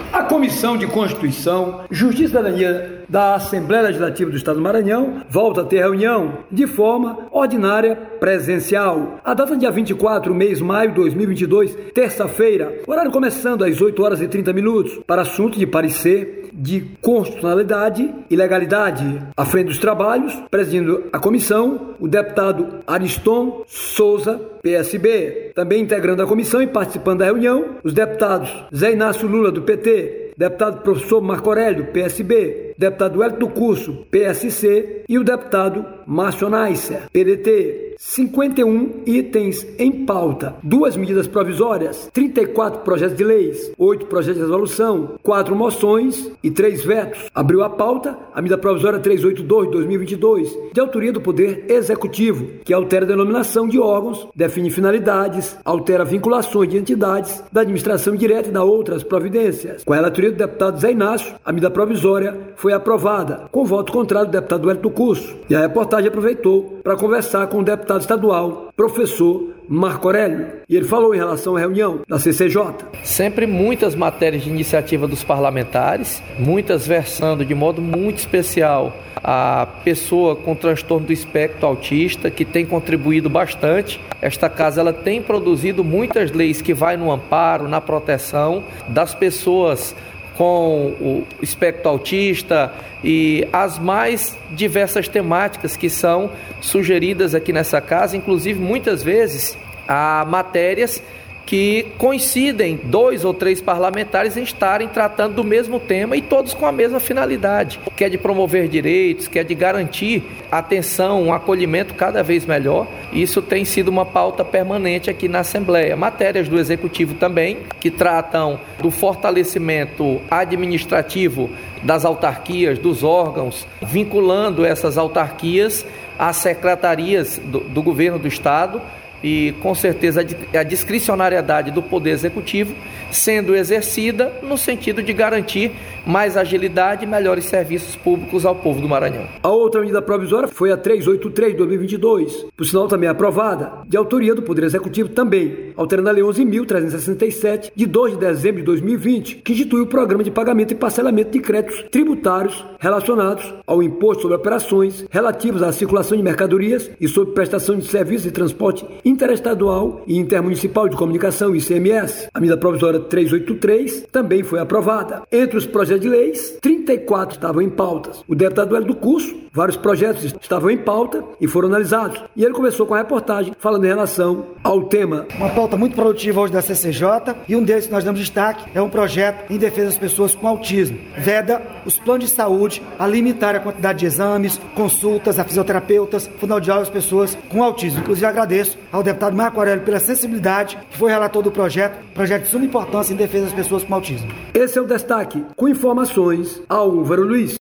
A Comissão de Constituição, Justiça e Cidadania da Assembleia Legislativa do Estado do Maranhão volta a ter reunião de forma ordinária presencial. A data é dia 24 de maio de 2022, terça-feira, horário começando às 8h30, para assunto de parecer de constitucionalidade e legalidade. À frente dos trabalhos, presidindo a comissão, o deputado Ariston Souza, PSB. Também integrando a comissão e participando da reunião, os deputados Zé Inácio Lula, do PT, deputado professor Marco Aurélio, PSB, deputado Hélio do Curso, PSC, e o deputado Márcio Neisser, PDT. 51 itens em pauta, 2 medidas provisórias, 34 projetos de leis, 8 projetos de resolução, 4 moções e 3 vetos. Abriu a pauta a medida provisória 382 de 2022, de autoria do Poder Executivo, que altera a denominação de órgãos, define finalidades, altera vinculações de entidades da administração direta e dá outras providências. Com a relatoria do deputado Zé Inácio, a medida provisória foi aprovada, com voto contrário do deputado Hélio do Curso. E a reportagem aproveitou para conversar com o deputado estadual, professor Marco Aurélio. E ele falou em relação à reunião da CCJ. Sempre muitas matérias de iniciativa dos parlamentares, muitas versando de modo muito especial a pessoa com transtorno do espectro autista, que tem contribuído bastante. Esta casa ela tem produzido muitas leis que vai no amparo, na proteção das pessoas com o espectro autista e as mais diversas temáticas que são sugeridas aqui nessa casa, inclusive muitas vezes há matérias que coincidem 2 ou 3 parlamentares em estarem tratando do mesmo tema e todos com a mesma finalidade, que é de promover direitos, que é de garantir atenção, um acolhimento cada vez melhor. Isso tem sido uma pauta permanente aqui na Assembleia. Matérias do Executivo também, que tratam do fortalecimento administrativo das autarquias, dos órgãos, vinculando essas autarquias às secretarias do governo do Estado, e com certeza a discricionariedade do Poder Executivo sendo exercida no sentido de garantir mais agilidade e melhores serviços públicos ao povo do Maranhão. A outra medida provisória foi a 383 de 2022, por sinal também aprovada, de autoria do Poder Executivo também, alterando a Lei 11.367, de 2 de dezembro de 2020, que institui o programa de pagamento e parcelamento de créditos tributários relacionados ao imposto sobre operações relativos à circulação de mercadorias e sobre prestação de serviços de transporte interestadual e intermunicipal de comunicação, ICMS. A medida provisória 383 também foi aprovada. Entre os projetos de leis, 34 estavam em pautas. O deputado Hélio do Curso, vários projetos estavam em pauta e foram analisados. E ele começou com a reportagem falando em relação ao tema. Uma pauta muito produtiva hoje da CCJ, e um deles que nós damos destaque é um projeto em defesa das pessoas com autismo. Veda os planos de saúde a limitar a quantidade de exames, consultas a fisioterapeutas, fonoaudiólogos, pessoas com autismo. Inclusive agradeço ao deputado Marco Aurélio pela sensibilidade, que foi relator do projeto de suma importância em defesa das pessoas com autismo. Esse é o destaque, com informações, Álvaro Luiz.